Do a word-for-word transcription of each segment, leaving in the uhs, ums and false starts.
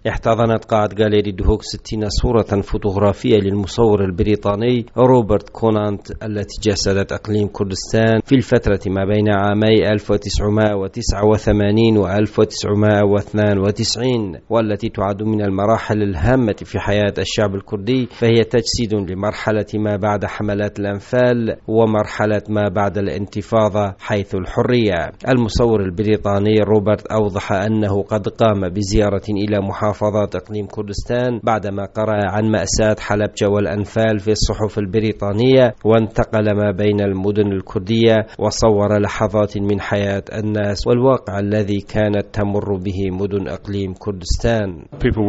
احتضنت قاعة غاليري دهوك ستين صورة فوتوغرافية للمصور البريطاني روبرت كونانت التي جسدت أقليم كردستان في الفترة ما بين عامي ألف وتسعمائة وتسعة وثمانين و ألف وتسعمائة واثنين وتسعين، والتي تعد من المراحل الهامة في حياة الشعب الكردي، فهي تجسيد لمرحلة ما بعد حملات الأنفال ومرحلة ما بعد الانتفاضة حيث الحرية. المصور البريطاني روبرت أوضح أنه قد قام بزيارة إلى محافظات إقليم كردستان بعدما قرأ عن مأساة حلبجة والأنفال في الصحف البريطانية، وانتقل ما بين المدن الكردية وصور لحظات من حياة الناس والواقع الذي كانت تمر به مدن إقليم كردستان.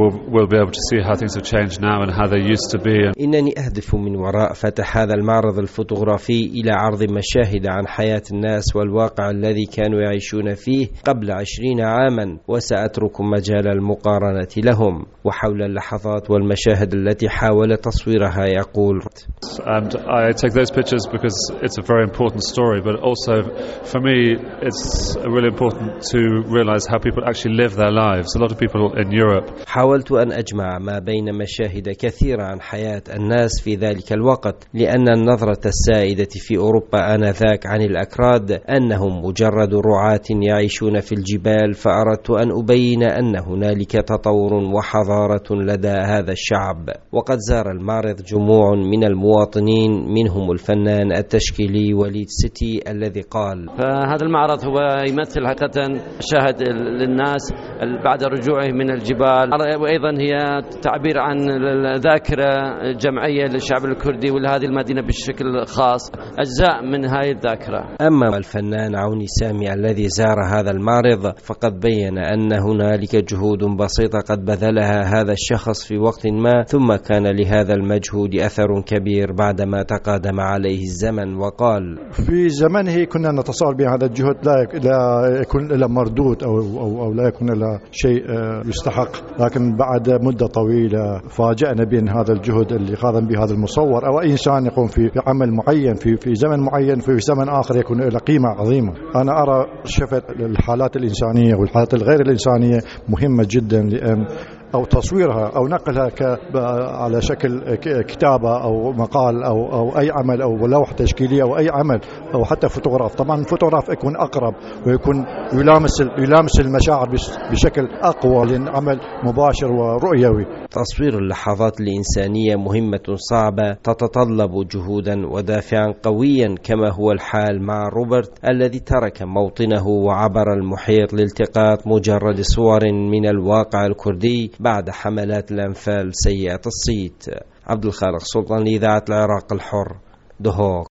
إنني أهدف من وراء فتح هذا المعرض الفوتوغرافي إلى عرض مشاهد عن حياة الناس والواقع الذي كانوا يعيشون فيه قبل عشرين عاما، وسأترك مجال المقارنة لهم. وحول اللحظات والمشاهد التي حاول تصويرها يقول: And I take those pictures because it's a very important story, but also for me it's really important to realize how people actually live their lives. A lot of people in Europe. حاولت أن أجمع ما بين مشاهد كثيرة عن حياة الناس في ذلك الوقت، لأن النظرة السائدة في أوروبا آنذاك عن الأكراد أنهم مجرد رعاة يعيشون في الجبال، فأردت أن أبين أن هنالك تطور وحضارة لدى هذا الشعب. وقد زار المعرض جموع من المواطنين منهم الفنان التشكيلي وليد ستي الذي قال: فهذا المعرض هو يمثل حقيقة شاهد للناس بعد رجوعه من الجبال، وأيضا هي تعبير عن الذاكرة الجمعية للشعب الكردي ولهذه المدينة بشكل خاص، أجزاء من هذه الذاكرة. أما الفنان عوني سامي الذي زار هذا المعرض فقد بين أن هنالك جهود بسيطة قد بذلها هذا الشخص في وقت ما، ثم كان لهذا المجهود أثر كبير بعدما تقادم عليه الزمن، وقال: في زمنه كنا نتصور بهذا الجهد لا يكون له مردود أو, أو, أو لا يكون له شيء يستحق، لكن بعد مدة طويلة فاجأنا بأن هذا الجهد اللي قام به هذا المصور أو أي إنسان يقوم في عمل معين في في زمن معين في زمن آخر يكون له قيمة عظيمة. أنا أرى شفت الحالات الإنسانية والحالات الغير الإنسانية مهمة جدا، لأن أو تصويرها أو نقلها على شكل كتابة أو مقال أو أو أي عمل أو لوحة تشكيلية أو أي عمل أو حتى فوتوغراف. طبعا الفوتوغراف يكون أقرب ويكون يلامس يلامس المشاعر بشكل أقوى لأن عمل مباشر ورؤيوي. تصوير اللحظات الإنسانية مهمة صعبة تتطلب جهودا ودافعا قويا، كما هو الحال مع روبرت الذي ترك موطنه وعبر المحيط لالتقاط مجرد صور من الواقع الكردي بعد حملات الأنفال سيئة الصيت. عبد الخالق سلطان لإذاعة العراق الحر، دهوك.